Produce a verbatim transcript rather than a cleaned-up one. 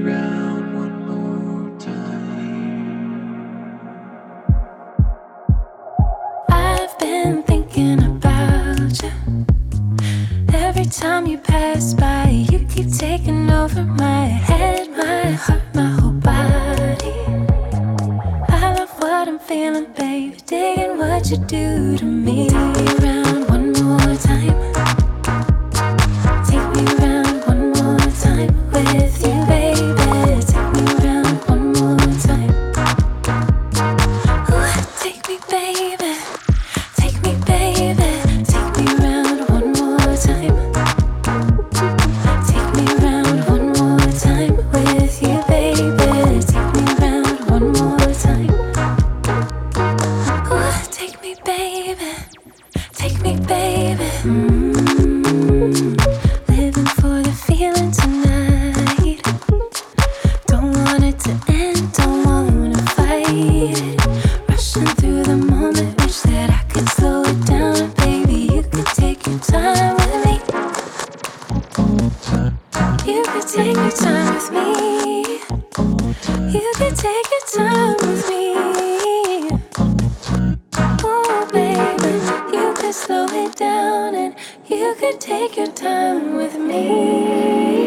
round one more time. I've been thinking about you. Every time you pass by, you keep taking over my head, my heart, my whole body. I love what I'm feeling, baby, digging what you do to me. Take me round one more time. Take me round one more time with you, baby. Take me round one more time. Ooh, take me, baby. Take me, baby. Take me round one more time. Take me round one more time with you, baby. Take me round one more time. Ooh, take me, baby. Take me, baby. Mm. Living for the feeling tonight. Don't want it to end, don't wanna fight it. Rushing through the moment, wish that I could slow it down. And baby, you could take your time with me. You could take your time with me. You could take your time with me. Oh baby, you could slow it down and you could take your time with me.